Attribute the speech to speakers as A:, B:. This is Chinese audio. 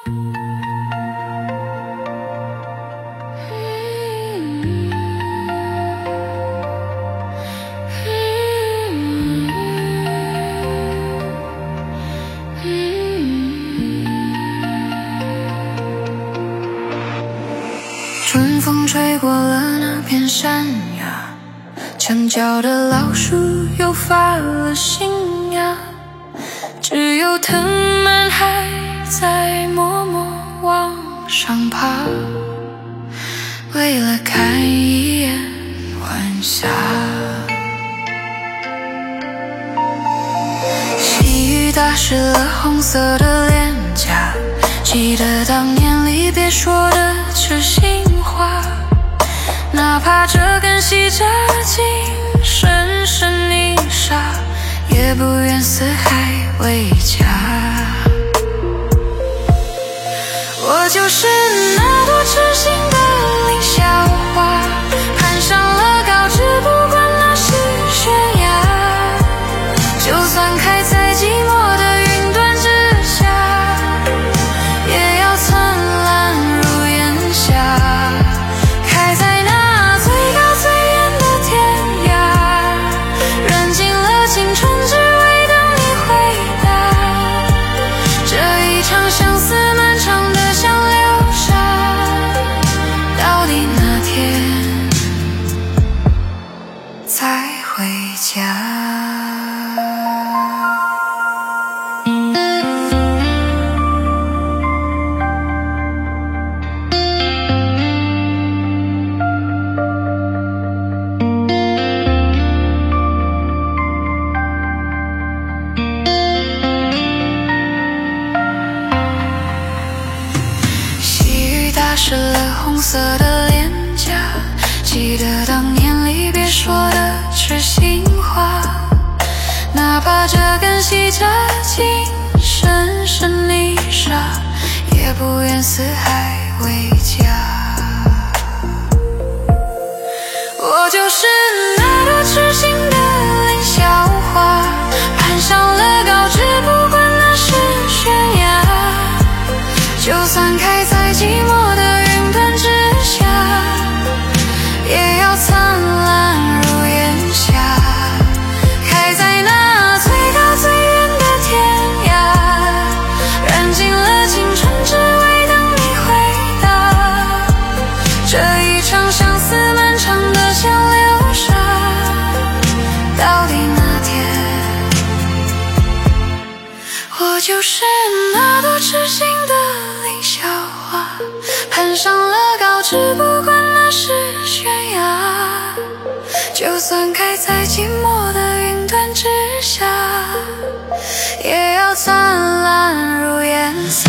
A: 春风吹过了那片山崖，墙角的老树又发了新芽，只有藤蔓还在默默往上爬，为了看一眼晚霞。细雨打湿了红色的脸颊，记得当年离别说的痴心话，哪怕这根细扎进深深泥沙，也不愿四海为家。我就是那朵痴心的凌霄花，攀上了高枝，不管那是悬崖，就算开在寂寞的云端之下，也要灿烂如炎夏。开在那最高最远的天涯，燃尽了青春，只为等你回答。这一场相思漫长的像流沙，到底哪天才回家？打湿了红色的脸颊，记得当年离别说的痴心话，哪怕这根细扎进深深泥沙，也不愿四海为家。我就是那朵痴心的凌霄花，攀上了高枝，不管那是悬崖，就算开在寂寞的云端之下，也要灿烂如炎夏。开在那最高最远的天涯，燃尽了青春，只为等你回答。这一场相思漫长的像流沙，到底哪天？我就是那朵痴心的凌霄花，攀上了高枝，不管那是悬崖，就算开在寂寞的云端之下，也要灿烂如炎夏。